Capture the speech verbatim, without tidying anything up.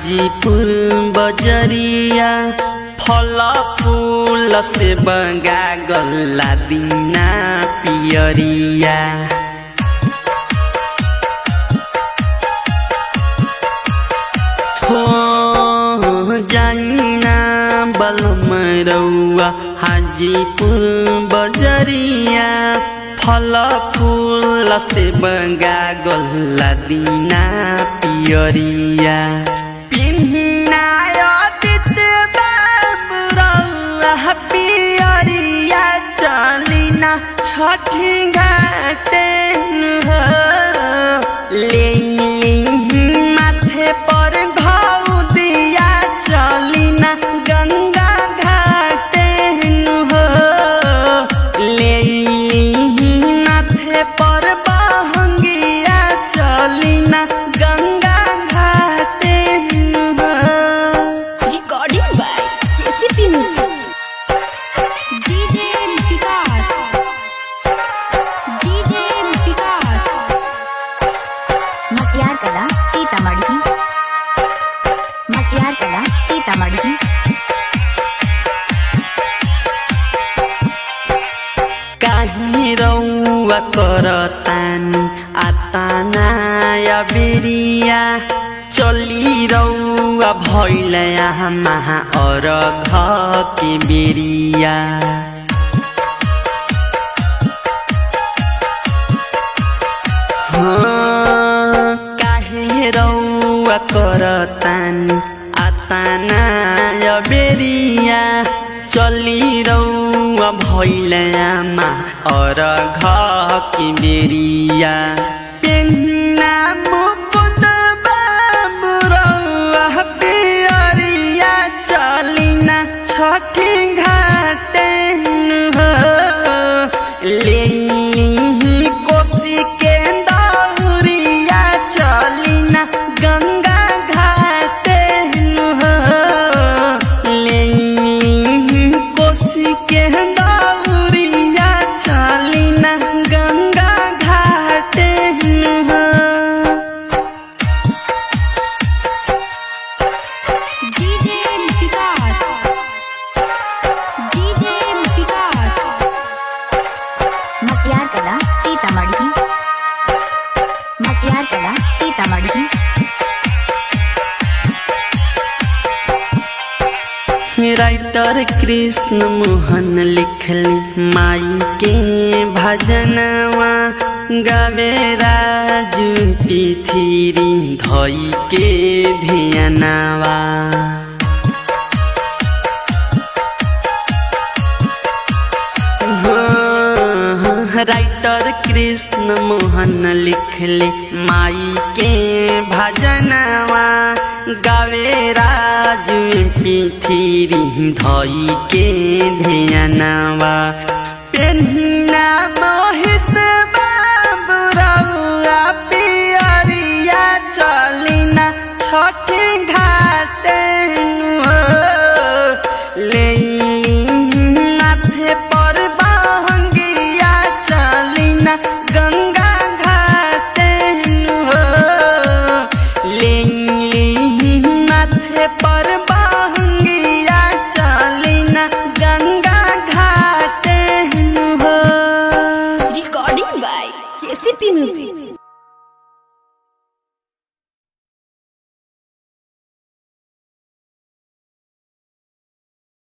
हाजीपुर बजरिया फल फूल से बंगा गल्ला दीना पियरिया। हो जाइना बलमरौआ हाजीपुर बजरिया फल फूल से बंगा गल्ला दीना पियरिया। पियरिया चलिना छठी घाटे ले माथे पर भौदिया चलिना गंगा घाटे ले माथे पर बहंगिया चलिना गंगा घाटे। Recording by KCP music. DJ Vikas DJ Vikas Matiyar Kala Sitamarhi मटियार कला सीतामढ़ी। काहे रौआ करतानी आताना बेरिया चली रौआ भैलया महा और घ के बेरिया। हाँ काहे रौआ करतानी आताना बेरिया चली रौआ भैलया महा और घ के बेरिया। पेन्ना मुकुट बाबुरौआ पियरिया चलिना छठी घाटे ले कोसी के दौरिया चलिना गंगा घाटे ले कोसी के दौरिया चलिना गंगा घाटे। डीजे विकास डीजे विकास मटियार कला सीतामढ़ी मटियार कला सीतामढ़ी। राइटर कृष्ण मोहन लिखली माई के भजनवा गावे राजू तिथिरी धई के धियनवा। राइटर कृष्ण मोहन लिखले माई के भजनवा गावे राजू पिथिरी धई के धियनवा। पेन्ना मोहित बाबुरौआ पियरिया चलिना छठी घाटे ले माथे पर बहंगिया चलिना गंगा घाटे ले माथे पर बहंगिया चलिना गंगा घाटे। Recording by KCP music.